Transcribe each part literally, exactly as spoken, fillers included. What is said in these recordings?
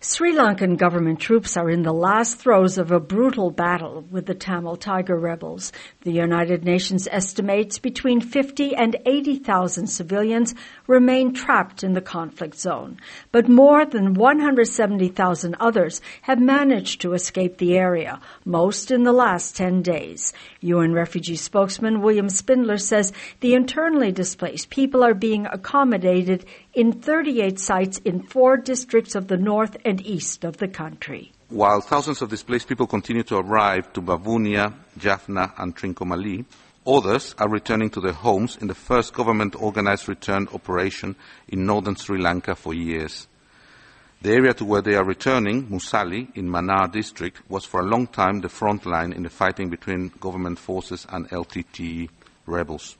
Sri Lankan government troops are in the last throes of a brutal battle with the Tamil Tiger rebels. The United Nations estimates between fifty and eighty thousand civilians remain trapped in the conflict zone, but more than one hundred seventy thousand others have managed to escape the area, most in the last ten days. U N refugee spokesman William Spindler says the internally displaced people are being accommodated in thirty-eight sites in four districts of the north and east of the country. While thousands of displaced people continue to arrive to Vavuniya, Jaffna and Trincomalee, others are returning to their homes in the first government-organized return operation in northern Sri Lanka for years. The area to where they are returning, Musali, in Mannar district, was for a long time the front line in the fighting between government forces and L T T E rebels.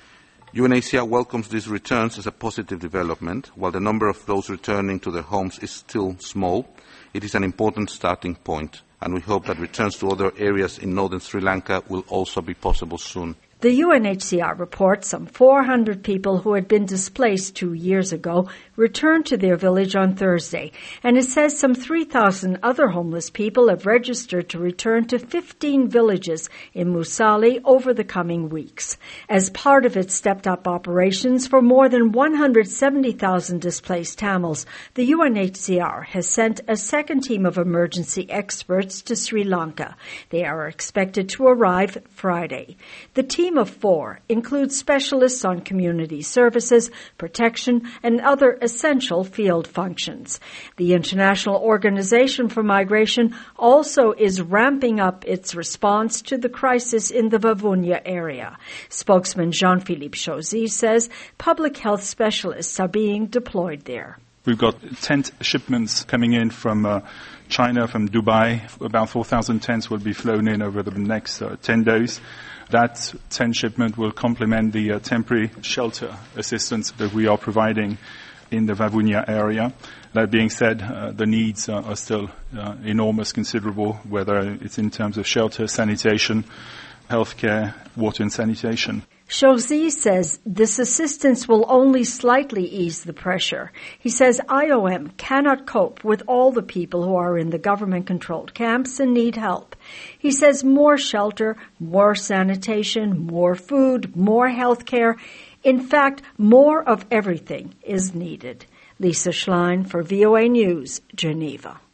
U N H C R welcomes these returns as a positive development. While the number of those returning to their homes is still small, it is an important starting point, and we hope that returns to other areas in northern Sri Lanka will also be possible soon. The U N H C R reports some four hundred people who had been displaced two years ago returned to their village on Thursday, and it says some three thousand other homeless people have registered to return to fifteen villages in Musali over the coming weeks. As part of its stepped-up operations for more than one hundred seventy thousand displaced Tamils, the U N H C R has sent a second team of emergency experts to Sri Lanka. They are expected to arrive Friday. The team of four includes specialists on community services, protection, and other essential field functions. The International Organization for Migration also is ramping up its response to the crisis in the Vavuniya area. Spokesman Jean-Philippe Chauzy says public health specialists are being deployed there. We've got tent shipments coming in from uh, China, from Dubai. About four thousand tents will be flown in over the next uh, ten days. That tent shipment will complement the uh, temporary shelter assistance that we are providing in the Vavuniya area. That being said, uh, the needs uh, are still uh, enormous, considerable, whether it's in terms of shelter, sanitation, healthcare, water and sanitation. Chauzy says this assistance will only slightly ease the pressure. He says I O M cannot cope with all the people who are in the government-controlled camps and need help. He says more shelter, more sanitation, more food, more health care. In fact, more of everything is needed. Lisa Schlein for V O A News, Geneva.